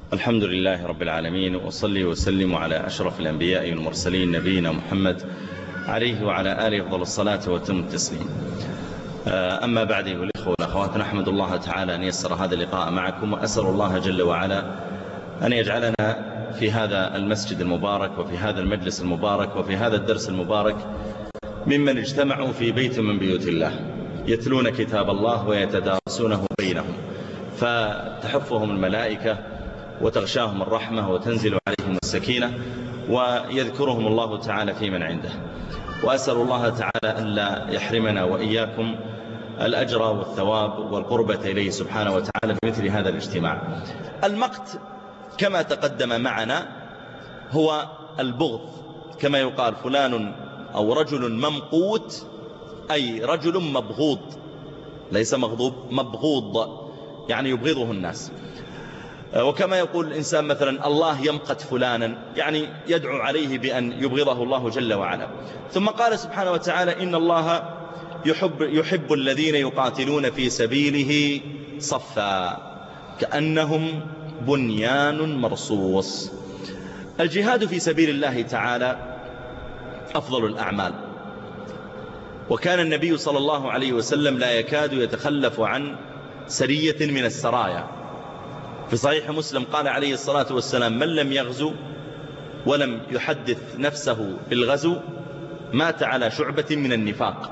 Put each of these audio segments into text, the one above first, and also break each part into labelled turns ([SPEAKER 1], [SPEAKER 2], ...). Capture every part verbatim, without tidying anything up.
[SPEAKER 1] الحمد لله رب العالمين، وصلي وسلم على أشرف الأنبياء والمرسلين نبينا محمد عليه وعلى آله أفضل الصلاة وتم التسليم. أما بعد، أيها الإخوة والأخوات، نحمد الله تعالى أن يسر هذا اللقاء معكم، وأسأل الله جل وعلا أن يجعلنا في هذا المسجد المبارك وفي هذا المجلس المبارك وفي هذا الدرس المبارك ممن اجتمعوا في بيت من بيوت الله يتلون كتاب الله ويتدارسونه بينهم، فتحفهم الملائكة وتغشاهم الرحمة وتنزل عليهم السكينة ويذكرهم الله تعالى في من عنده. وأسأل الله تعالى أن لا يحرمنا وإياكم الأجر والثواب والقربة إليه سبحانه وتعالى في مثل هذا الاجتماع. المقت كما تقدم معنا هو البغض، كما يقال فلان أو رجل ممقوت، أي رجل مبغوض، ليس مغضوب، مبغوض يعني يبغضه الناس. وكما يقول الإنسان مثلا الله يمقت فلانا، يعني يدعو عليه بأن يبغضه الله جل وعلا. ثم قال سبحانه وتعالى إن الله يحب, يحب الذين يقاتلون في سبيله صفا كأنهم بنيان مرصوص. الجهاد في سبيل الله تعالى أفضل الأعمال، وكان النبي صلى الله عليه وسلم لا يكاد يتخلف عن سرية من السرايا. في صحيح مسلم قال عليه الصلاة والسلام من لم يغزو ولم يحدث نفسه بالغزو مات على شعبة من النفاق.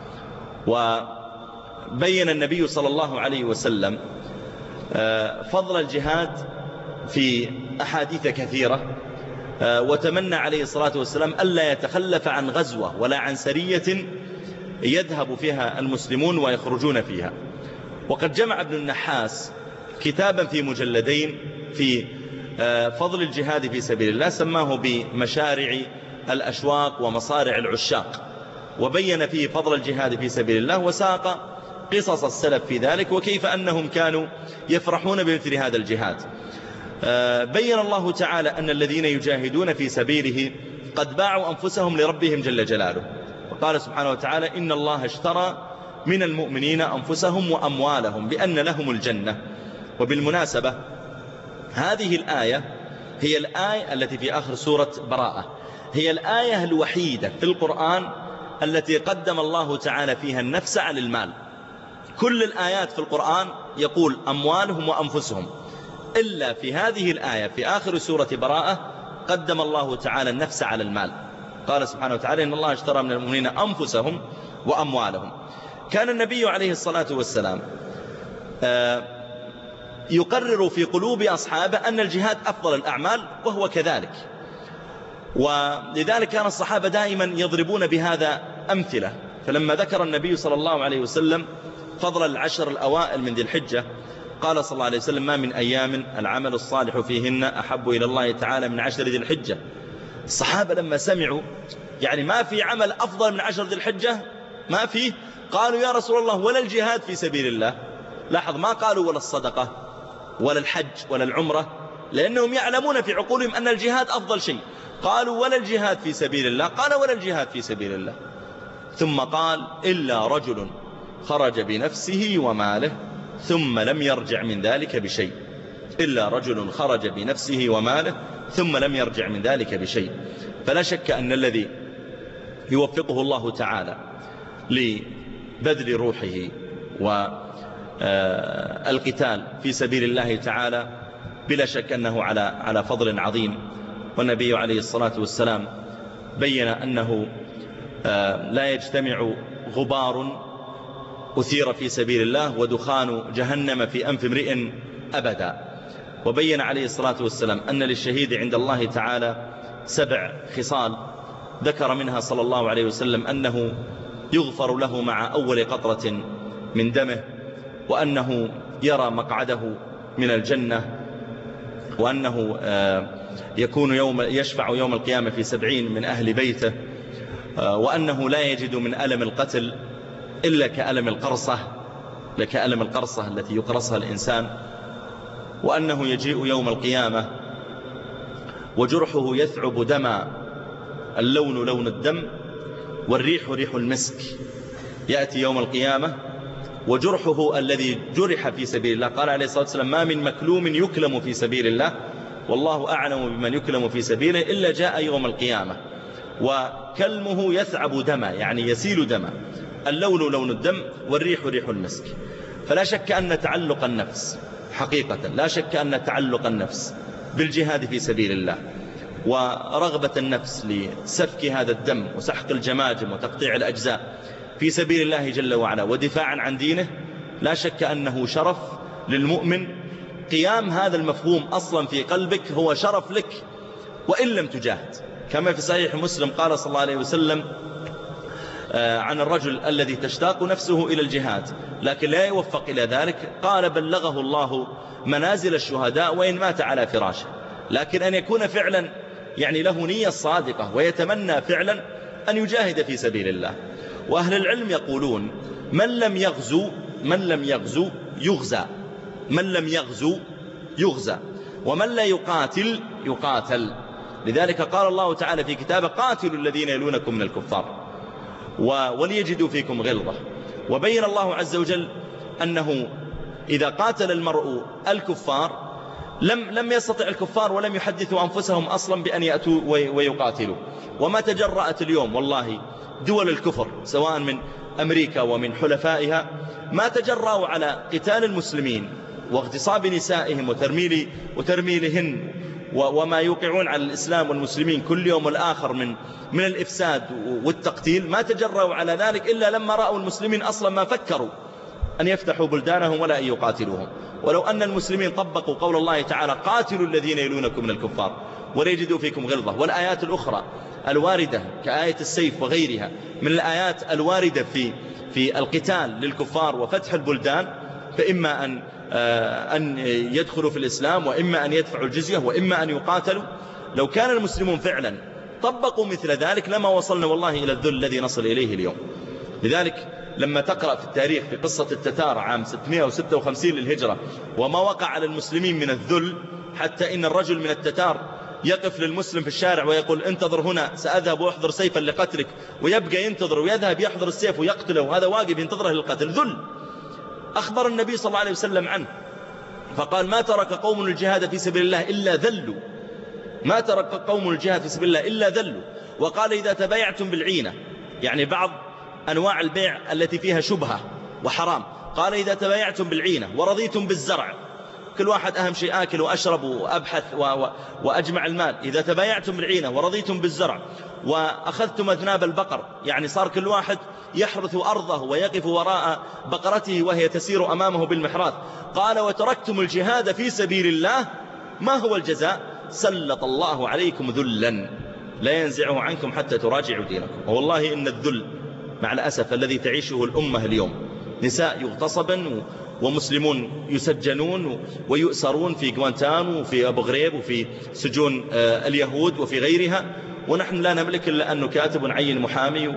[SPEAKER 1] وبين النبي صلى الله عليه وسلم فضل الجهاد في أحاديث كثيرة، وتمنى عليه الصلاة والسلام ألا يتخلف عن غزوة ولا عن سرية يذهب فيها المسلمون ويخرجون فيها. وقد جمع ابن النحاس كتابا في مجلدين في فضل الجهاد في سبيل الله، سماه بمشارع الأشواق ومصارع العشاق، وبين فيه فضل الجهاد في سبيل الله وساق قصص السلف في ذلك وكيف أنهم كانوا يفرحون بمثل هذا الجهاد. بين الله تعالى أن الذين يجاهدون في سبيله قد باعوا أنفسهم لربهم جل جلاله، وقال سبحانه وتعالى إن الله اشترى من المؤمنين أنفسهم وأموالهم بأن لهم الجنة. وبالمناسبة هذه الآية هي الآية التي في آخر سورة براءة، هي الآية الوحيدة في القرآن التي قدم الله تعالى فيها النفس على المال. كل الآيات في القرآن يقول أموالهم وأنفسهم، إلا في هذه الآية في آخر سورة براءة قدم الله تعالى النفس على المال. قال سبحانه وتعالى إن الله اشترى من المؤمنين أنفسهم وأموالهم. كان النبي عليه الصلاة والسلام يقرر في قلوب أصحابه أن الجهاد أفضل الأعمال، وهو كذلك. ولذلك كان الصحابة دائما يضربون بهذا أمثلة. فلما ذكر النبي صلى الله عليه وسلم فضل العشر الأوائل من ذي الحجة قال صلى الله عليه وسلم ما من أيام العمل الصالح فيهن أحب إلى الله تعالى من عشر ذي الحجة. الصحابة لما سمعوا يعني ما في عمل أفضل من عشر ذي الحجة، ما فيه، قالوا يا رسول الله ولا الجهاد في سبيل الله. لاحظ ما قالوا ولا الصدقة ولا الحج ولا العمرة، لأنهم يعلمون في عقولهم أن الجهاد أفضل شيء. قالوا ولا الجهاد في سبيل الله، قال ولا الجهاد في سبيل الله. ثم قال إلا رجل خرج بنفسه وماله ثم لم يرجع من ذلك بشيء، إلا رجل خرج بنفسه وماله ثم لم يرجع من ذلك بشيء. فلا شك أن الذي يوفقه الله تعالى لبذل روحه والقتال في سبيل الله تعالى بلا شك أنه على على فضل عظيم. والنبي عليه الصلاة والسلام بين أنه لا يجتمع غبار أثير في سبيل الله ودخان جهنم في أنف امرئ أبدا. وبين عليه الصلاة والسلام أن للشهيد عند الله تعالى سبع خصال، ذكر منها صلى الله عليه وسلم أنه يغفر له مع أول قطرة من دمه، وأنه يرى مقعده من الجنة، وأنه يكون يوم يشفع يوم القيامة في سبعين من أهل بيته، وأنه لا يجد من ألم القتل إلا كألم القرصة لكألم القرصة التي يقرصها الإنسان، وأنه يجيء يوم القيامة وجرحه يثعب دما، اللون لون الدم والريح ريح المسك. يأتي يوم القيامة وجرحه الذي جرح في سبيل الله. قال عليه الصلاة والسلام ما من مكلوم يكلم في سبيل الله والله أعلم بمن يكلم في سبيله إلا جاء يوم القيامة وكلمه يثعب دما، يعني يسيل دما، اللون لون الدم والريح ريح المسك. فلا شك أن تعلق النفس حقيقة، لا شك أن تعلق النفس بالجهاد في سبيل الله ورغبة النفس لسفك هذا الدم وسحق الجماجم وتقطيع الأجزاء في سبيل الله جل وعلا ودفاعا عن دينه، لا شك أنه شرف للمؤمن. قيام هذا المفهوم أصلا في قلبك هو شرف لك وإن لم تجاهد، كما في صحيح مسلم قال صلى الله عليه وسلم عن الرجل الذي تشتاق نفسه إلى الجهاد لكن لا يوفق إلى ذلك، قال بلغه الله منازل الشهداء وإن مات على فراشه. لكن أن يكون فعلا يعني له نية صادقة ويتمنى فعلا أن يجاهد في سبيل الله. وأهل العلم يقولون من لم يغزو من لم يغزو يغزى، من لم يغزو يغزى، ومن لا يقاتل يقاتل. لذلك قال الله تعالى في كتابه قاتلوا الذين يلونكم من الكفار وليجدوا فيكم غلظة. وبين الله عز وجل أنه إذا قاتل المرء الكفار لم لم يستطع الكفار ولم يحدثوا أنفسهم أصلا بأن يأتوا ويقاتلوا. وما تجرأت اليوم والله دول الكفر سواء من أمريكا ومن حلفائها ما تجرأوا على قتال المسلمين واغتصاب نسائهم وترميل وترميلهن وما يوقعون على الإسلام والمسلمين كل يوم الآخر من من الإفساد والتقتيل. ما تجرأوا على ذلك إلا لما رأوا المسلمين أصلا ما فكروا أن يفتحوا بلدانهم ولا أن يقاتلوهم. ولو أن المسلمين طبقوا قول الله تعالى قاتلوا الذين يلونكم من الكفار وليجدوا فيكم غلظة، والآيات الأخرى الواردة كآية السيف وغيرها من الآيات الواردة في في القتال للكفار وفتح البلدان، فإما أن أن يدخلوا في الإسلام وإما أن يدفعوا الجزية وإما أن يقاتلوا. لو كان المسلمون فعلا طبقوا مثل ذلك لما وصلنا والله إلى الذل الذي نصل إليه اليوم. لذلك لما تقرأ في التاريخ في قصة التتار عام ستمائة وستة وخمسين للهجرة وما وقع على المسلمين من الذل، حتى إن الرجل من التتار يقف للمسلم في الشارع ويقول انتظر هنا سأذهب وأحضر سيفا لقتلك، ويبقى ينتظر ويذهب يحضر السيف ويقتله وهذا واقف ينتظره للقتل. ذل. أخبر النبي صلى الله عليه وسلم عنه فقال ما ترك قوم الجهاد في سبيل الله إلا ذلوا، ما ترك قوم الجهاد في سبيل الله إلا ذلوا. وقال إذا تبايعتم بالعينة، يعني بعض أنواع البيع التي فيها شبهة وحرام، قال إذا تبايعتم بالعينة ورضيتم بالزرع، كل واحد أهم شيء آكل وأشرب وأبحث و و وأجمع المال. إذا تبايعتم بالعينة ورضيتم بالزرع وأخذتم أذناب البقر، يعني صار كل واحد يحرث أرضه ويقف وراء بقرته وهي تسير أمامه بالمحراث. قال وتركتم الجهاد في سبيل الله، ما هو الجزاء؟ سلط الله عليكم ذلا لا ينزعه عنكم حتى تراجعوا دينكم. والله إن الذل مع الأسف الذي تعيشه الأمة اليوم، نساء يغتصبن ومسلمون يسجنون ويؤسرون في غوانتانامو وفي أبو غريب وفي سجون اليهود وفي غيرها، ونحن لا نملك إلا أن نكاتب ونعين محامي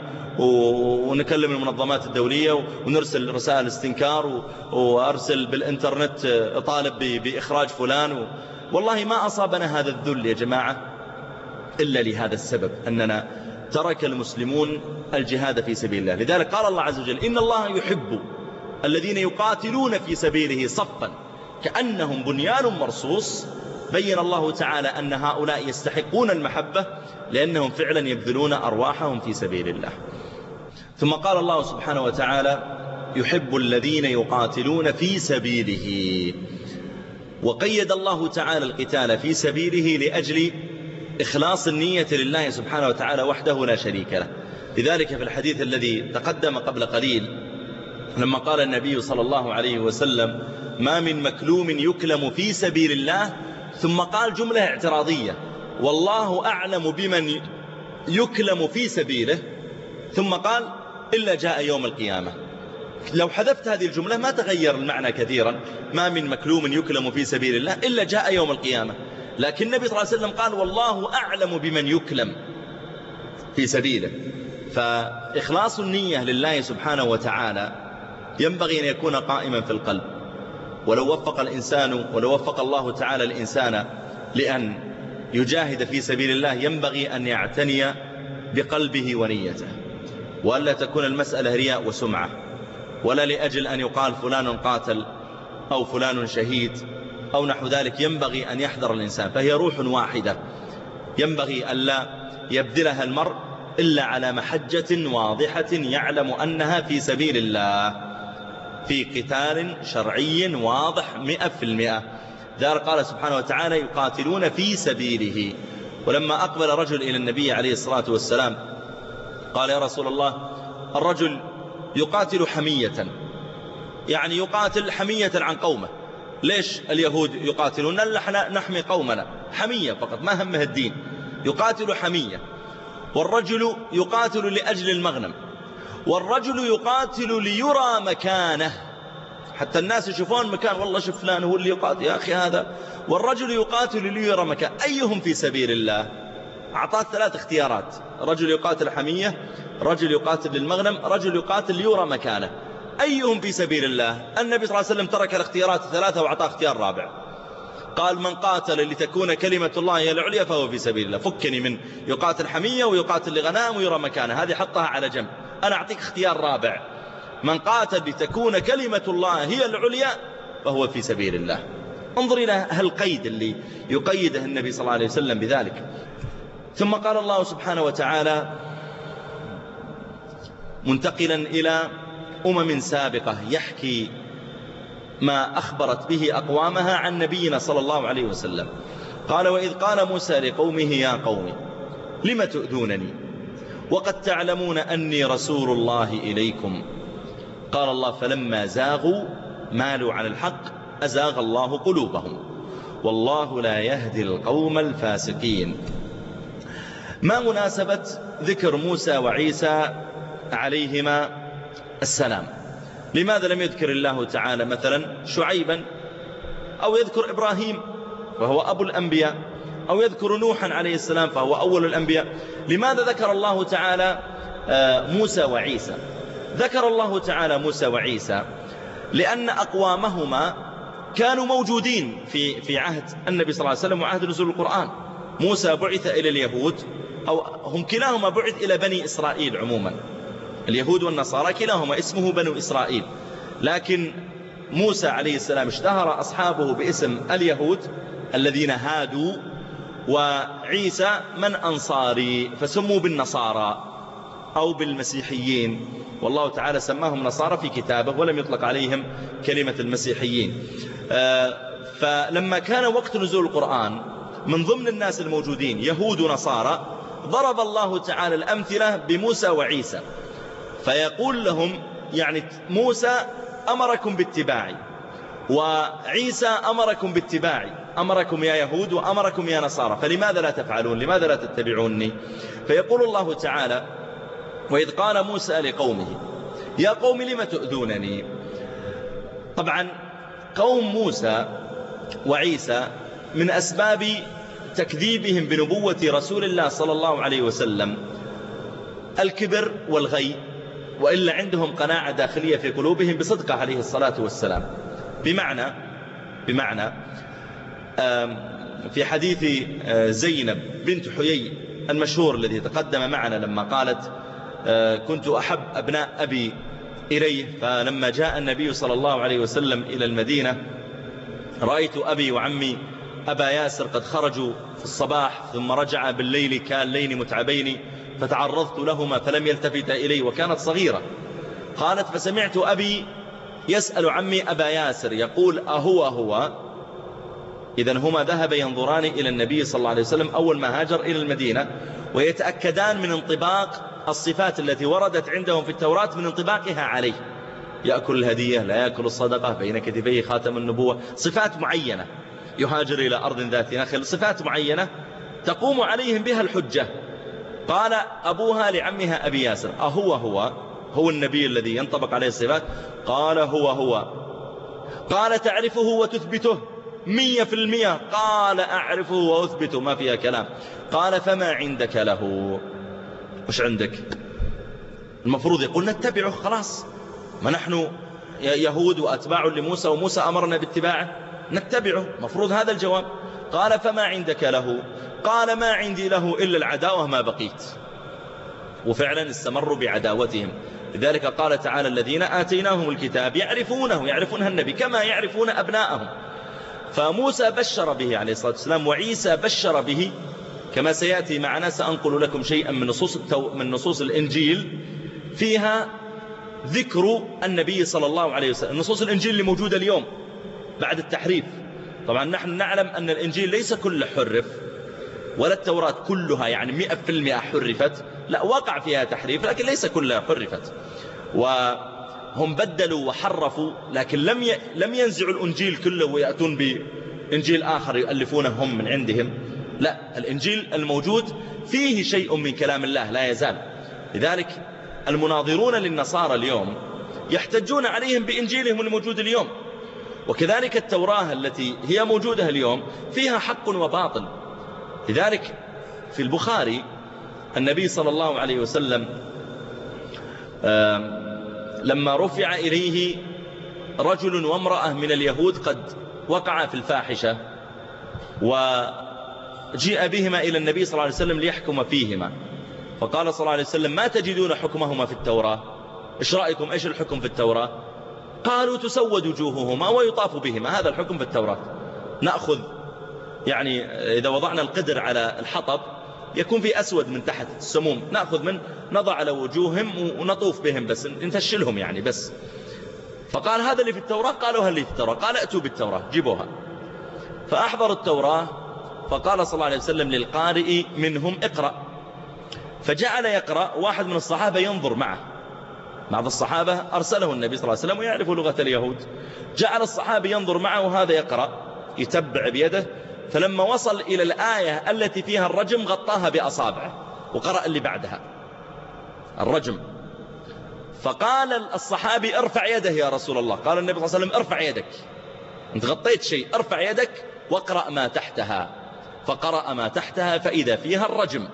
[SPEAKER 1] ونكلم المنظمات الدولية ونرسل رسائل استنكار وأرسل بالإنترنت أطالب بإخراج فلان. والله ما أصابنا هذا الذل يا جماعة إلا لهذا السبب، أننا ترك المسلمون الجهاد في سبيل الله. لذلك قال الله عز وجل إن الله يحب الذين يقاتلون في سبيله صفا كأنهم بنيان مرصوص. بين الله تعالى أن هؤلاء يستحقون المحبة لأنهم فعلا يبذلون أرواحهم في سبيل الله. ثم قال الله سبحانه وتعالى يحب الذين يقاتلون في سبيله، وقيد الله تعالى القتال في سبيله لأجل إخلاص النية لله سبحانه وتعالى وحده لا شريك له. لذلك في الحديث الذي تقدم قبل قليل لما قال النبي صلى الله عليه وسلم ما من مكلوم يكلم في سبيل الله، ثم قال جملة اعتراضية والله أعلم بمن يكلم في سبيله، ثم قال إلا جاء يوم القيامة. لو حذفت هذه الجملة ما تغير المعنى كثيرا، ما من مكلوم يكلم في سبيل الله إلا جاء يوم القيامة. لكن النبي صلى الله عليه وسلم قال والله أعلم بمن يكلم في سبيله. فإخلاص النية لله سبحانه وتعالى ينبغي أن يكون قائما في القلب. ولو وفق الإنسان ولو وفق الله تعالى الإنسان لأن يجاهد في سبيل الله ينبغي أن يعتني بقلبه ونيته، وألا تكون المسألة رياء وسمعة. ولا لأجل أن يقال فلان قاتل أو فلان شهيد أو نحو ذلك. ينبغي أن يحذر الإنسان، فهي روح واحدة ينبغي ألا يبذلها المرء إلا على محجة واضحة يعلم أنها في سبيل الله، في قتال شرعي واضح مئة في المئة. ذلك قال سبحانه وتعالى يقاتلون في سبيله. ولما أقبل رجل إلى النبي عليه الصلاة والسلام قال يا رسول الله الرجل يقاتل حمية، يعني يقاتل حمية عن قومه. ليش اليهود يقاتلون؟ نحمي قومنا، حمية فقط، ما همه الدين، يقاتل حمية. والرجل يقاتل لأجل المغنم، والرجل يقاتل ليرى مكانه، حتى الناس يشوفون مكان، والله شوف فلان هو اللي يقاتل يا أخي هذا. والرجل يقاتل ليرى مكان، أيهم في سبيل الله؟ أعطاه ثلاث اختيارات: رجل يقاتل حمية، رجل يقاتل للمغنم، رجل يقاتل ليرى مكانه. أيهم في سبيل الله؟ النبي صلى الله عليه وسلم ترك الاختيارات الثلاثة وأعطاه اختيار رابع، قال من قاتل لتكون كلمة الله هي العليا فهو في سبيل الله. فكني من يقاتل حمية ويقاتل لغنام ويرى مكانه، هذه حطها على جنب، أنا أعطيك اختيار رابع: من قاتل لتكون كلمة الله هي العليا فهو في سبيل الله. انظر إلى هالقيد اللي يقيده النبي صلى الله عليه وسلم بذلك. ثم قال الله سبحانه وتعالى منتقلا إلى أمم سابقة يحكي ما أخبرت به أقوامها عن نبينا صلى الله عليه وسلم، قال وإذ قال موسى لقومه يا قوم لم تؤذونني وقد تعلمون أني رسول الله إليكم. قال الله فلما زاغوا مالوا عن الحق أزاغ الله قلوبهم والله لا يهدي القوم الفاسقين. ما مناسبة ذكر موسى وعيسى عليهما السلام؟ لماذا لم يذكر الله تعالى مثلا شعيبا، أو يذكر إبراهيم وهو أبو الأنبياء، أو يذكر نوحا عليه السلام فهو أول الأنبياء؟ لماذا ذكر الله تعالى موسى وعيسى؟ ذكر الله تعالى موسى وعيسى لأن أقوامهما كانوا موجودين في في عهد النبي صلى الله عليه وسلم وعهد نزول القرآن. موسى بعث إلى اليهود، أو هم كلاهما بعث إلى بني إسرائيل عموما، اليهود والنصارى كلاهما اسمه بنو إسرائيل، لكن موسى عليه السلام اشتهر أصحابه باسم اليهود الذين هادوا، وعيسى من أنصاري فسموا بالنصارى أو بالمسيحيين، والله تعالى سماهم نصارى في كتابه ولم يطلق عليهم كلمة المسيحيين. فلما كان وقت نزول القرآن من ضمن الناس الموجودين يهود ونصارى، ضرب الله تعالى الأمثلة بموسى وعيسى، فيقول لهم يعني موسى أمركم باتباعي وعيسى أمركم باتباعي، أمركم يا يهود وأمركم يا نصارى، فلماذا لا تفعلون؟ لماذا لا تتبعوني؟ فيقول الله تعالى وإذ قال موسى لقومه يا قوم لم تؤذونني. طبعا قوم موسى وعيسى من أسباب تكذيبهم بنبوة رسول الله صلى الله عليه وسلم الكبر والغي، وإلا عندهم قناعة داخلية في قلوبهم بصدقه عليه الصلاة والسلام. بمعنى بمعنى في حديث زينب بنت حيي المشهور الذي تقدم معنا لما قالت كنت أحب أبناء أبي إليه، فلما جاء النبي صلى الله عليه وسلم إلى المدينة رأيت أبي وعمي أبا ياسر قد خرجوا في الصباح ثم رجع بالليل كاللين متعبين، فتعرضت لهما فلم يلتفت إلي وكانت صغيرة. قالت فسمعت أبي يسأل عمي أبا ياسر يقول أهو هو؟ إذن هما ذهب ينظران إلى النبي صلى الله عليه وسلم أول ما هاجر إلى المدينة، ويتأكدان من انطباق الصفات التي وردت عندهم في التوراة من انطباقها عليه، يأكل الهدية لا يأكل الصدقة، بين كتفيه خاتم النبوة، صفات معينة، يهاجر إلى أرض ذات نخل، صفات معينة تقوم عليهم بها الحجة. قال أبوها لعمها أبي ياسر أهو هو هو النبي الذي ينطبق عليه الصفات؟ قال هو هو. قال تعرفه وتثبته مية في المية؟ قال أعرفه وأثبته، ما فيها كلام. قال فما عندك له؟ وش عندك؟ المفروض يقول نتبعه، خلاص ما نحن يهود وأتباع لموسى وموسى أمرنا باتباعه نتبعه، مفروض هذا الجواب. قال فما عندك له؟ قال ما عندي له إلا العداوة ما بقيت. وفعلا استمروا بعداوتهم لذلك قال تعالى الذين آتيناهم الكتاب يعرفونه يعرفونها النبي كما يعرفون أبناءهم. فموسى بشر به عليه الصلاة والسلام، وعيسى بشر به كما سيأتي معنا. سأنقل لكم شيئا من نصوص, من نصوص الإنجيل فيها ذكر النبي صلى الله عليه وسلم. نصوص الإنجيل اللي موجودة اليوم بعد التحريف. طبعا نحن نعلم أن الإنجيل ليس كله حرف، ولا التوراة كلها يعني مئة في المئة حرفت، لا وقع فيها تحريف لكن ليس كلها حرفت. وهم بدلوا وحرفوا، لكن لم ي... لم ينزعوا الإنجيل كله ويأتون بإنجيل آخر يؤلفونه هم من عندهم. لا، الإنجيل الموجود فيه شيء من كلام الله لا يزال. لذلك المناظرون للنصارى اليوم يحتجون عليهم بإنجيلهم الموجود اليوم. وكذلك التوراة التي هي موجودة اليوم فيها حق وباطل. لذلك في البخاري النبي صلى الله عليه وسلم لما رفع إليه رجل وامرأة من اليهود قد وقع في الفاحشة، وجيء بهما إلى النبي صلى الله عليه وسلم ليحكم فيهما، فقال صلى الله عليه وسلم ما تجدون حكمهما في التوراة؟ إيش رأيكم؟ إيش الحكم في التوراة؟ قالوا تسود وجوههما ويطاف بهما. هذا الحكم في التوراة. نأخذ يعني إذا وضعنا القدر على الحطب يكون في أسود من تحت السموم، نأخذ من نضع على وجوههم ونطوف بهم بس نفشلهم يعني بس. فقال هذا اللي في التوراة؟ قالوا هل اللي في التوراة؟ قال أتوا بالتوراة جيبوها. فأحضر التوراة، فقال صلى الله عليه وسلم للقارئ منهم اقرأ، فجعل يقرأ. واحد من الصحابة ينظر معه، بعض الصحابة أرسله النبي صلى الله عليه وسلم ويعرف لغة اليهود، جعل الصحابي ينظر معه وهذا يقرأ يتبع بيده. فلما وصل إلى الآية التي فيها الرجم غطاها بأصابعه وقرأ اللي بعدها الرجم. فقال الصحابي ارفع يده يا رسول الله. قال النبي صلى الله عليه وسلم ارفع يدك، انت غطيت شيء، ارفع يدك واقرأ ما تحتها. فقرأ ما تحتها فإذا فيها الرجم.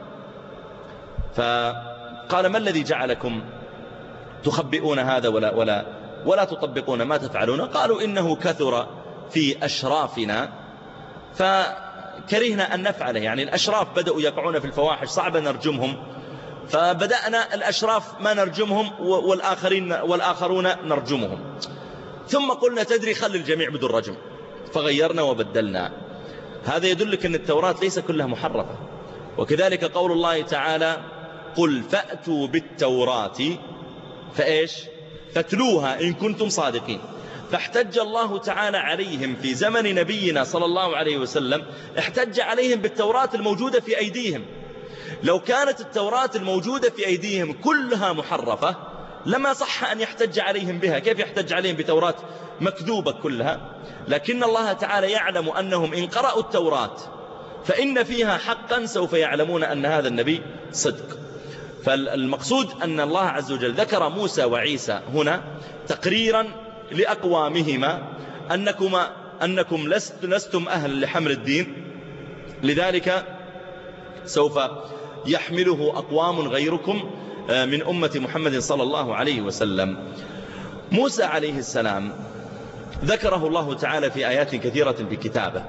[SPEAKER 1] فقال ما الذي جعلكم تخبئون هذا ولا, ولا, ولا تطبقون ما تفعلون؟ قالوا إنه كثر في أشرافنا فكرهنا أن نفعله. يعني الأشراف بدأوا يقعون في الفواحش صعب نرجمهم، فبدأنا الأشراف ما نرجمهم والآخرين والآخرون نرجمهم. ثم قلنا تدري خلي الجميع بدون رجم، فغيرنا وبدلنا. هذا يدلك أن التوراة ليس كلها محرفة. وكذلك قول الله تعالى قل فأتوا بالتوراة فإيش فتلوها إن كنتم صادقين. فاحتج الله تعالى عليهم في زمن نبينا صلى الله عليه وسلم، احتج عليهم بالتوراة الموجودة في أيديهم. لو كانت التوراة الموجودة في أيديهم كلها محرفة لما صح أن يحتج عليهم بها. كيف يحتج عليهم بتوراة مكذوبة كلها؟ لكن الله تعالى يعلم أنهم إن قرأوا التوراة فإن فيها حقا سوف يعلمون أن هذا النبي صدق. فالمقصود أن الله عز وجل ذكر موسى وعيسى هنا تقريرا لأقوامهما أنكما أنكم لست لستم أهل لحمل الدين، لذلك سوف يحمله أقوام غيركم من أمة محمد صلى الله عليه وسلم. موسى عليه السلام ذكره الله تعالى في آيات كثيرة في كتابه،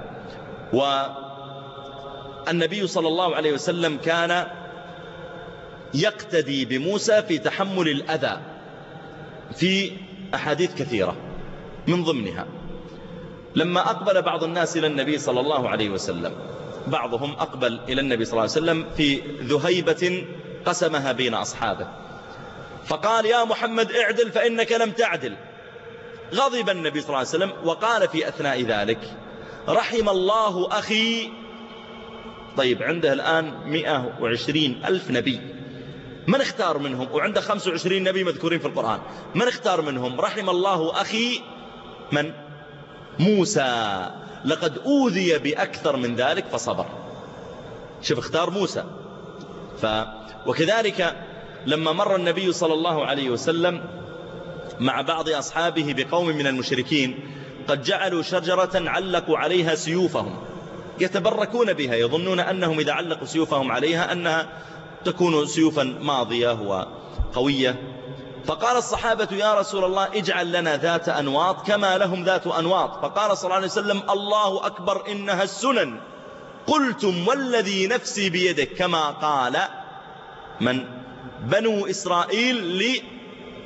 [SPEAKER 1] والنبي صلى الله عليه وسلم كان يقتدي بموسى في تحمل الأذى في أحاديث كثيرة. من ضمنها لما أقبل بعض الناس إلى النبي صلى الله عليه وسلم، بعضهم أقبل إلى النبي صلى الله عليه وسلم في ذهيبة قسمها بين أصحابه، فقال يا محمد اعدل فإنك لم تعدل. غضب النبي صلى الله عليه وسلم وقال في أثناء ذلك رحم الله أخي. طيب عنده الآن مئة وعشرين ألف نبي، من اختار منهم؟ وعنده خمسة وعشرين نبي مذكورين في القرآن، من اختار منهم؟ رحم الله أخي من؟ موسى، لقد أوذي بأكثر من ذلك فصبر. شوف اختار موسى. ف... وكذلك لما مر النبي صلى الله عليه وسلم مع بعض أصحابه بقوم من المشركين قد جعلوا شجرة علقوا عليها سيوفهم يتبركون بها، يظنون أنهم إذا علقوا سيوفهم عليها أنها تكون سيوفا ماضية وقوية. فقال الصحابة يا رسول الله اجعل لنا ذات أنواط كما لهم ذات أنواط. فقال صلى الله عليه وسلم الله أكبر إنها السنن. قلتم والذي نفسي بيدك كما قال من؟ بنو إسرائيل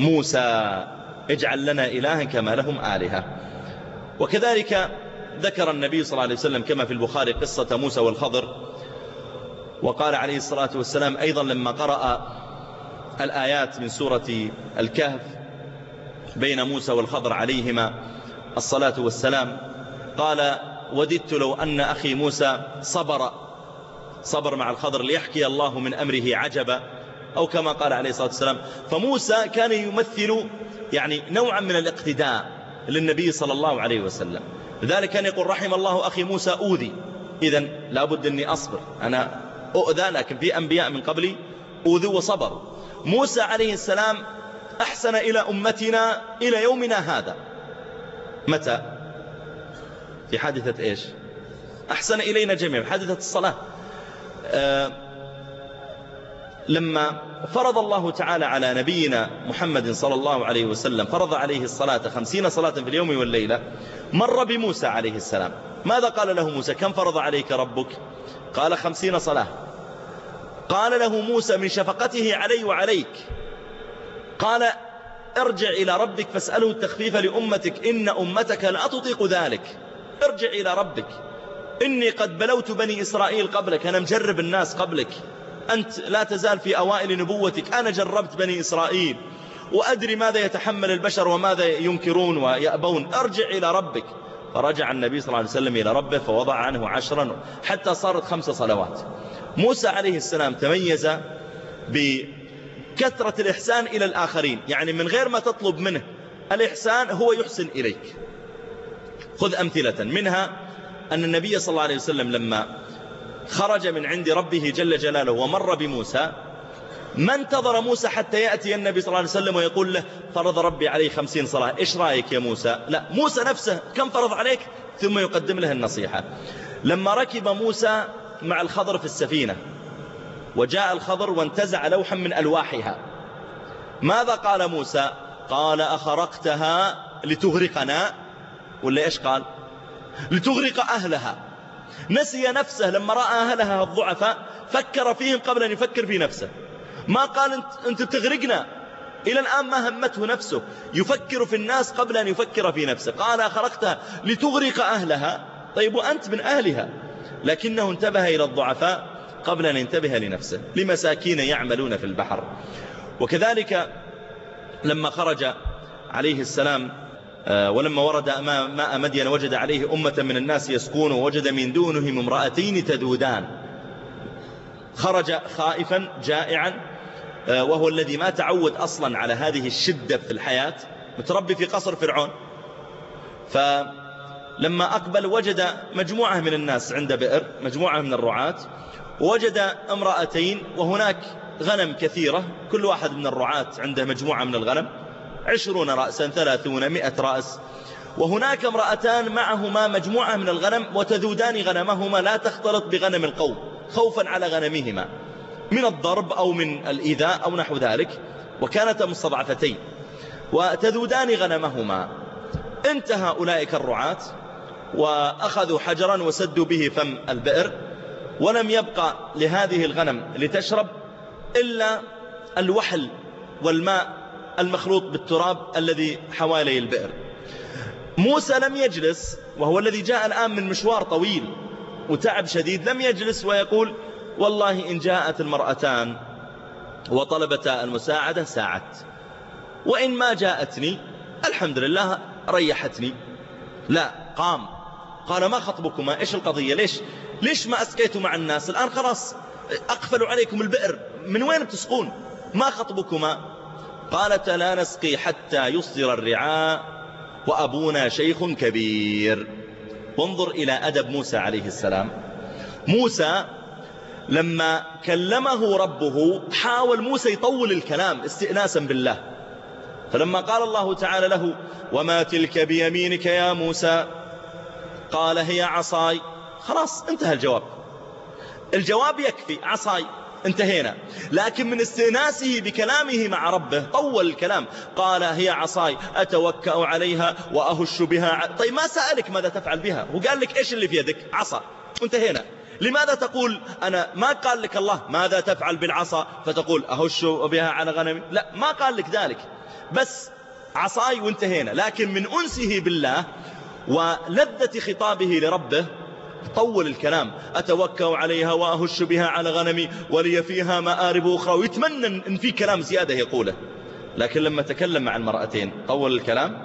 [SPEAKER 1] موسى اجعل لنا إلها كما لهم آلهة. وكذلك ذكر النبي صلى الله عليه وسلم كما في البخاري قصة موسى والخضر، وقال عليه الصلاة والسلام أيضا لما قرأ الآيات من سورة الكهف بين موسى والخضر عليهما الصلاة والسلام، قال وددت لو أن أخي موسى صبر صبر مع الخضر ليحكي الله من أمره عجبا، أو كما قال عليه الصلاة والسلام. فموسى كان يمثل يعني نوعا من الاقتداء للنبي صلى الله عليه وسلم، لذلك كان يقول رحم الله أخي موسى أوذي، إذن لابد أني أصبر، أنا أؤذى لكن في أنبياء من قبلي أوذوا وصبروا. موسى عليه السلام أحسن إلى أمتنا إلى يومنا هذا. متى؟ في حادثة إيش؟ أحسن إلينا جميعا حادثة الصلاة. آه لما فرض الله تعالى على نبينا محمد صلى الله عليه وسلم فرض عليه الصلاة خمسين صلاة في اليوم والليلة، مر بموسى عليه السلام. ماذا قال له موسى؟ كم فرض عليك ربك؟ قال خمسين صلاة. قال له موسى من شفقته علي وعليك، قال ارجع إلى ربك فاسأله التخفيف لأمتك إن أمتك لا تطيق ذلك. ارجع إلى ربك، إني قد بلوت بني إسرائيل قبلك، أنا مجرب الناس قبلك، أنت لا تزال في أوائل نبوتك، أنا جربت بني إسرائيل وأدري ماذا يتحمل البشر وماذا ينكرون ويأبون، ارجع إلى ربك. فرجع النبي صلى الله عليه وسلم إلى ربه فوضع عنه عشرا حتى صارت خمس صلوات. موسى عليه السلام تميز بكثرة الإحسان إلى الآخرين، يعني من غير ما تطلب منه الإحسان هو يحسن إليك. خذ أمثلة منها أن النبي صلى الله عليه وسلم لما خرج من عند ربه جل جلاله ومر بموسى، ما انتظر موسى حتى يأتي النبي صلى الله عليه وسلم ويقول له فرض ربي عليه خمسين صلاة، إيش رأيك يا موسى؟ لا، موسى نفسه كم فرض عليك؟ ثم يقدم له النصيحة. لما ركب موسى مع الخضر في السفينة وجاء الخضر وانتزع لوحا من ألواحها، ماذا قال موسى؟ قال أخرقتها لتغرقنا، ولا إيش قال؟ لتغرق أهلها. نسي نفسه لما رأى أهلها الضعفاء فكر فيهم قبل أن يفكر في نفسه، ما قال أنت, انت بتغرقنا. إلى الآن ما همته نفسه، يفكر في الناس قبل أن يفكر في نفسه. قال أخرقتها لتغرق أهلها، طيب وأنت من أهلها، لكنه انتبه إلى الضعفاء قبل أن ينتبه لنفسه، لمساكين يعملون في البحر. وكذلك لما خرج عليه السلام ولما ورد ماء مدين وجد عليه أمة من الناس يسكون ووجد من دونهم امرأتين تذودان. خرج خائفا جائعا، وهو الذي ما تعود أصلا على هذه الشدة في الحياة، متربي في قصر فرعون. فلما أقبل وجد مجموعة من الناس عند بئر، مجموعة من الرعاة، ووجد امرأتين وهناك غنم كثيرة، كل واحد من الرعاة عنده مجموعة من الغنم، عشرون رأسا ثلاثون مئة رأس، وهناك امرأتان معهما مجموعة من الغنم وتذودان غنمهما لا تختلط بغنم القوم خوفا على غنمهما من الضرب أو من الإيذاء أو نحو ذلك، وكانتا مستضعفتين وتذودان غنمهما. انتهى أولئك الرعاة وأخذوا حجرا وسدوا به فم البئر، ولم يبقى لهذه الغنم لتشرب إلا الوحل والماء المخلوط بالتراب الذي حوالي البئر. موسى لم يجلس، وهو الذي جاء الآن من مشوار طويل وتعب شديد، لم يجلس ويقول والله إن جاءت المرأتان وطلبتا المساعدة ساعدت، وإن ما جاءتني الحمد لله ريحتني. لا، قام قال ما خطبكما؟ إيش القضية؟ ليش ليش ما أسقيتوا مع الناس؟ الآن خلاص أقفلوا عليكم البئر، من وين بتسقون؟ ما خطبكما؟ قالت لا نسقي حتى يصدر الرعاء وأبونا شيخ كبير. وانظر إلى أدب موسى عليه السلام. موسى لما كلمه ربه حاول موسى يطول الكلام استئناسا بالله، فلما قال الله تعالى له وما تلك بيمينك يا موسى، قال هي عصاي، خلاص انتهى الجواب، الجواب يكفي، عصاي، انتهينا. لكن من استئناسه بكلامه مع ربه طول الكلام، قال هي عصاي أتوكأ عليها وأهش بها. طيب ما سألك ماذا تفعل بها، هو قال لك إيش اللي في يدك؟ عصا، انتهينا. لماذا تقول أنا؟ ما قال لك الله ماذا تفعل بالعصا فتقول أهش بها على غنمي، لا، ما قال لك ذلك. بس عصاي وانتهينا. لكن من أنسه بالله ولذة خطابه لربه طول الكلام. أتوكأ عليها وأهش بها على غنمي ولي فيها مآرب أخرى، ويتمنى أن في كلام زيادة يقوله. لكن لما تكلم مع المرأتين طول الكلام.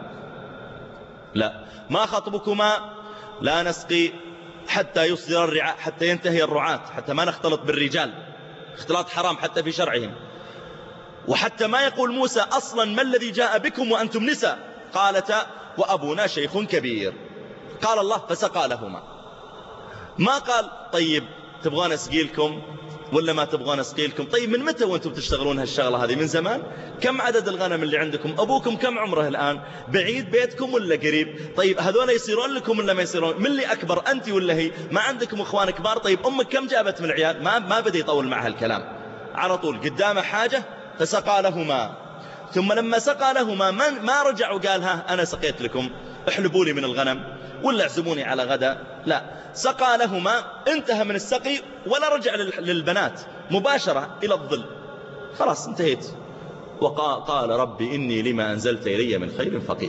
[SPEAKER 1] لا. ما خطبكما؟ لا نسقي حتى يصدر الرعاء، حتى ينتهي الرعاة، حتى ما نختلط بالرجال، اختلاط حرام حتى في شرعهم. وحتى ما يقول موسى أصلا ما الذي جاء بكم وأنتم نساء؟ قالتا وأبونا شيخ كبير. قال الله فسقى لهما. ما قال طيب تبغون أسقي لكم ولا ما تبغون أسقي لكم؟ طيب من متى وأنتم تشتغلون هالشغلة هذه؟ من زمان. كم عدد الغنم اللي عندكم؟ أبوكم كم عمره الآن؟ بعيد بيتكم ولا قريب؟ طيب هذول يصيرون لكم ولا ما يصيرون؟ من اللي أكبر أنت ولا هي؟ ما عندكم أخوان كبار؟ طيب أمك كم جابت من العيال؟ ما ما بدأ يطول معها الكلام، على طول قدامه حاجة فسقى لهما. ثم لما سقى لهما ما رجع وقال ها أنا سقيت لكم احلبوا لي من الغنم ولا اعزموني على غدا. لا، سقى لهما، انتهى من السقي ولا رجع للبنات، مباشرة إلى الظل. خلاص انتهيت. وقال ربي إني لما أنزلت إلي من خير فقير.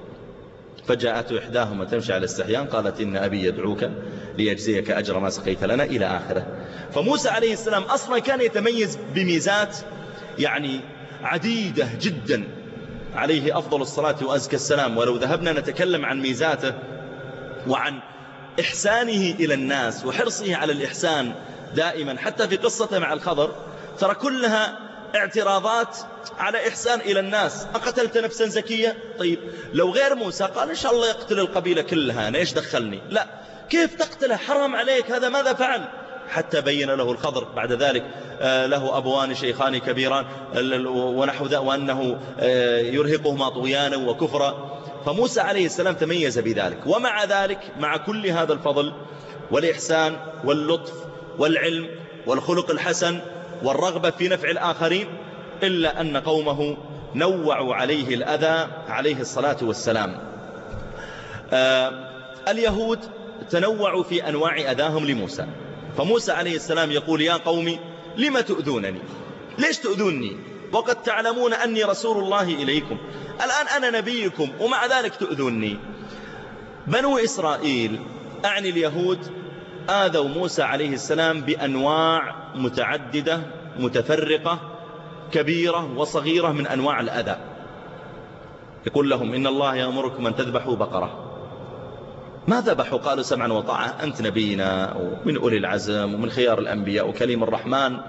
[SPEAKER 1] فجاءته إحداهما تمشي على استحيان قالت إن أبي يدعوك ليجزيك أجر ما سقيت لنا إلى آخره. فموسى عليه السلام أصلا كان يتميز بميزات يعني عديدة جدا، عليه أفضل الصلاة وأزكى السلام. ولو ذهبنا نتكلم عن ميزاته وعن إحسانه إلى الناس وحرصه على الإحسان دائما، حتى في قصته مع الخضر ترى كلها اعتراضات على إحسان إلى الناس. أقتلت نفسا زكية؟ طيب لو غير موسى قال إن شاء الله يقتل القبيلة كلها، أنا إيش دخلني؟ لا، كيف تقتله؟ حرام عليك، هذا ماذا فعل؟ حتى بين له الخضر بعد ذلك له أبوان شيخان كبيران ونحو ذا، وأنه يرهقهما طغيانا وكفرا. فموسى عليه السلام تميز بذلك. ومع ذلك مع كل هذا الفضل والإحسان واللطف والعلم والخلق الحسن والرغبة في نفع الآخرين، إلا أن قومه نوعوا عليه الأذى عليه الصلاة والسلام. آه اليهود تنوعوا في أنواع أذاهم لموسى. فموسى عليه السلام يقول يا قومي لم تؤذونني؟ ليش تؤذونني وقد تعلمون أني رسول الله إليكم؟ الآن أنا نبيكم ومع ذلك تؤذونني. بنو إسرائيل أعني اليهود آذوا موسى عليه السلام بأنواع متعددة متفرقة كبيرة وصغيرة من أنواع الأذى. يقول لهم إن الله يأمركم أن تذبحوا بقرة. ما ذبحوا؟ قالوا سمعا وطاعة، أنت نبينا ومن أولي العزم ومن خيار الأنبياء وكليم الرحمن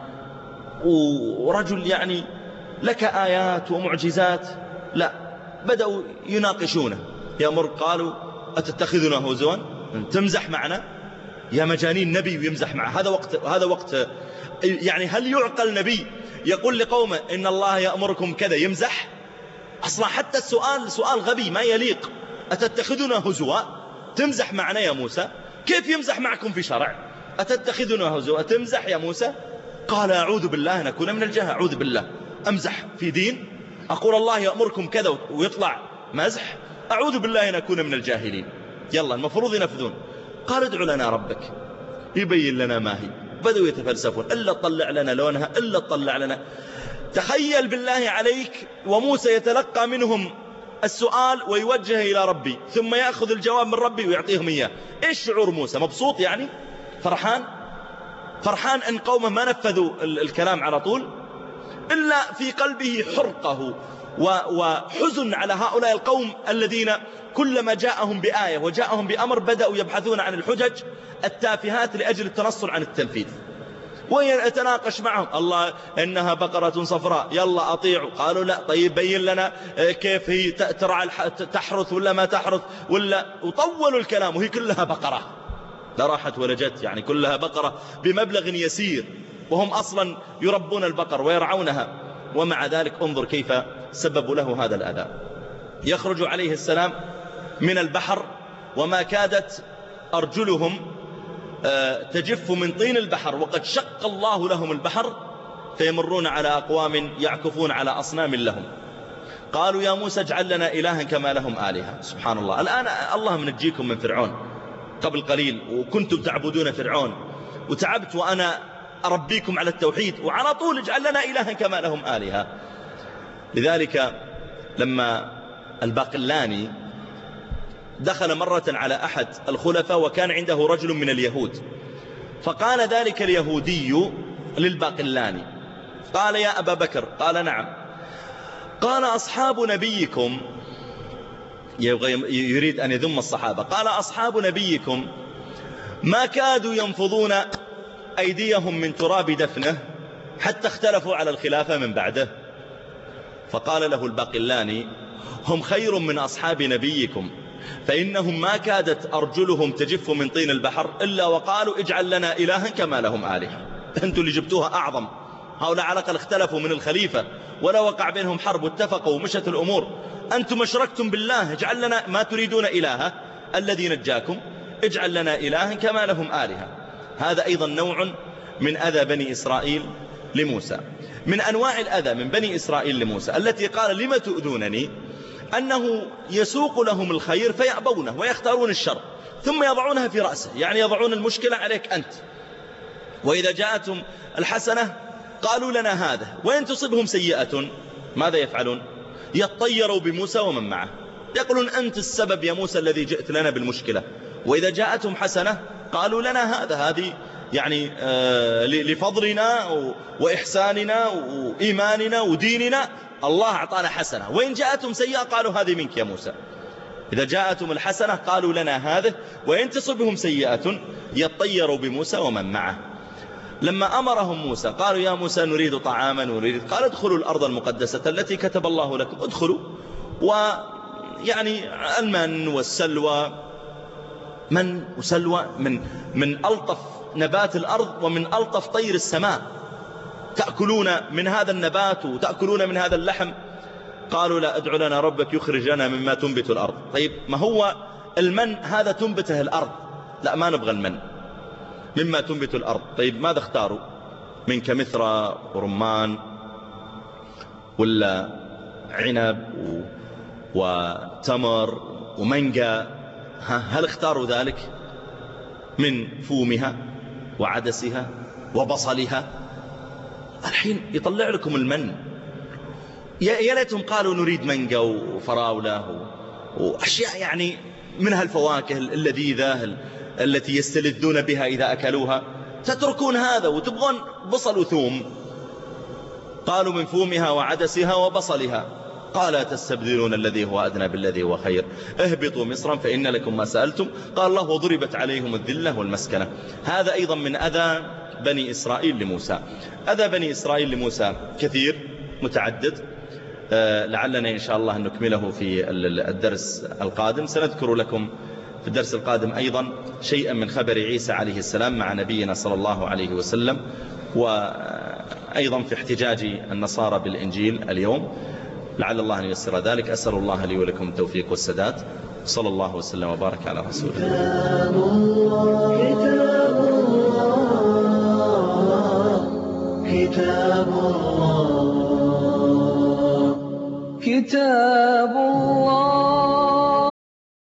[SPEAKER 1] ورجل يعني لك آيات ومعجزات. لا، بدأوا يناقشونه. يأمر قالوا أتتخذنا هزوا؟ تمزح معنا؟ يا مجانين، نبي ويمزح معه؟ هذا وقت هذا وقت يعني هل يعقل نبي يقول لقومه إن الله يأمركم كذا يمزح؟ أصلا حتى السؤال سؤال غبي ما يليق. أتتخذنا هزوا؟ تمزح معنا يا موسى؟ كيف يمزح معكم في شرع؟ أتتخذنا هزوا تمزح يا موسى؟ قال أعوذ بالله أن أكون من الجهل. أعوذ بالله، أمزح في دين؟ أقول الله يأمركم كذا ويطلع مزح؟ أعوذ بالله أن أكون من الجاهلين. يلا المفروض ينفذون. قال ادعو لنا ربك يبين لنا ما هي. بدأوا يتفلسفون، إلا تطلع لنا لونها، إلا تطلع لنا. تخيل بالله عليك وموسى يتلقى منهم السؤال ويوجه إلى ربي ثم يأخذ الجواب من ربي ويعطيهم إياه. إيش شعور موسى؟ مبسوط يعني؟ فرحان؟ فرحان أن قومه ما نفذوا الكلام على طول، إلا في قلبه حرقه وحزن على هؤلاء القوم الذين كلما جاءهم بآية وجاءهم بأمر بدأوا يبحثون عن الحجج التافهات لأجل التنصل عن التنفيذ. ويتناقش معهم، الله إنها بقرة صفراء، يلا أطيعوا. قالوا لا، طيب بين لنا كيف هي ترعى تحرث ولا ما تحرث ولا. وطولوا الكلام وهي كلها بقرة، لا راحت ولا جت، يعني كلها بقرة بمبلغ يسير، وهم أصلا يربون البقر ويرعونها. ومع ذلك انظر كيف سببوا له هذا الأذى. يخرج عليه السلام من البحر وما كادت أرجلهم تجف من طين البحر، وقد شق الله لهم البحر، فيمرون على أقوام يعكفون على أصنام لهم. قالوا يا موسى اجعل لنا إلها كما لهم آلهة. سبحان الله، الآن الله منجيكم من فرعون قبل قليل وكنتم تعبدون فرعون، وتعبت وأنا أربيكم على التوحيد، وعلى طول اجعل لنا إلها كما لهم آلهة. لذلك لما الباقلاني دخل مرة على أحد الخلفاء وكان عنده رجل من اليهود، فقال ذلك اليهودي للباقلاني، قال يا أبا بكر، قال نعم، قال أصحاب نبيكم، يريد أن يذم الصحابة، قال أصحاب نبيكم ما كادوا ينفضون أيديهم من تراب دفنه حتى اختلفوا على الخلافة من بعده. فقال له الباقلاني هم خير من أصحاب نبيكم، فإنهم ما كادت أرجلهم تجف من طين البحر إلا وقالوا اجعل لنا إلها كما لهم آلهة. أنتم اللي جبتوها أعظم، هؤلاء على الأقل اختلفوا من الخليفة ولا وقع بينهم حرب واتفقوا ومشت الأمور، أنتم أشركتم بالله، اجعل لنا ما تريدون إلها الذي نجاكم، اجعل لنا إلها كما لهم آلهة. هذا أيضا نوع من أذى بني إسرائيل لموسى. من أنواع الأذى من بني إسرائيل لموسى التي قال لم تؤذونني، أنه يسوق لهم الخير فيأبونه ويختارون الشر ثم يضعونها في رأسه، يعني يضعون المشكلة عليك أنت. وإذا جاءتهم الحسنة قالوا لنا هذا، وإن تصبهم سيئة ماذا يفعلون؟ يطيروا بموسى ومن معه، يقولون أنت السبب يا موسى الذي جئت لنا بالمشكلة. وإذا جاءتهم حسنة قالوا لنا هذا، هذه يعني آه لفضلنا وإحساننا وإيماننا وديننا الله أعطانا حسنة. وإن جاءتهم سيئة قالوا هذه منك يا موسى. إذا جاءتهم الحسنة قالوا لنا هذه، وإن تصبهم سيئة يطيروا بموسى ومن معه. لما أمرهم موسى قالوا يا موسى نريد طعاما نريد، قال ادخلوا الأرض المقدسة التي كتب الله لكم، ادخلوا. ويعني المن والسلوى، من وسلوى من من ألطف نبات الأرض ومن ألطف طير السماء، تأكلون من هذا النبات وتأكلون من هذا اللحم. قالوا لا، ادع لنا ربك يخرج لنا مما تنبت الأرض. طيب ما هو المن هذا تنبته الأرض، لا ما نبغى المن، مما تنبت الأرض. طيب ماذا اختاروا؟ من كمثرى ورمان ولا عنب وتمر ومانجا، هل اختاروا ذلك؟ من فومها وعدسها وبصلها. الحين يطلع لكم المن، يا ليتهم قالوا نريد مانجا وفراولة وأشياء يعني منها الفواكه اللذيذة التي يستلذون بها إذا أكلوها. تتركون هذا وتبغون بصل وثوم. قالوا من فومها وعدسها وبصلها. قال تستبدلون الذي هو أدنى بالذي هو خير، اهبطوا مصرا فإن لكم ما سألتم. قال الله وضربت عليهم الذلة والمسكنة. هذا أيضا من أذى بني إسرائيل لموسى. أذى بني إسرائيل لموسى كثير متعدد، أه لعلنا إن شاء الله أن نكمله في الدرس القادم. سنذكر لكم في الدرس القادم أيضا شيئا من خبر عيسى عليه السلام مع نبينا صلى الله عليه وسلم، وأيضا في احتجاج النصارى بالإنجيل اليوم، لعل الله أن ييسر ذلك. أسأل الله لي ولكم التوفيق والسداد، صلى الله وسلم وبارك على رسوله. كتاب الله كتاب الله كتاب الله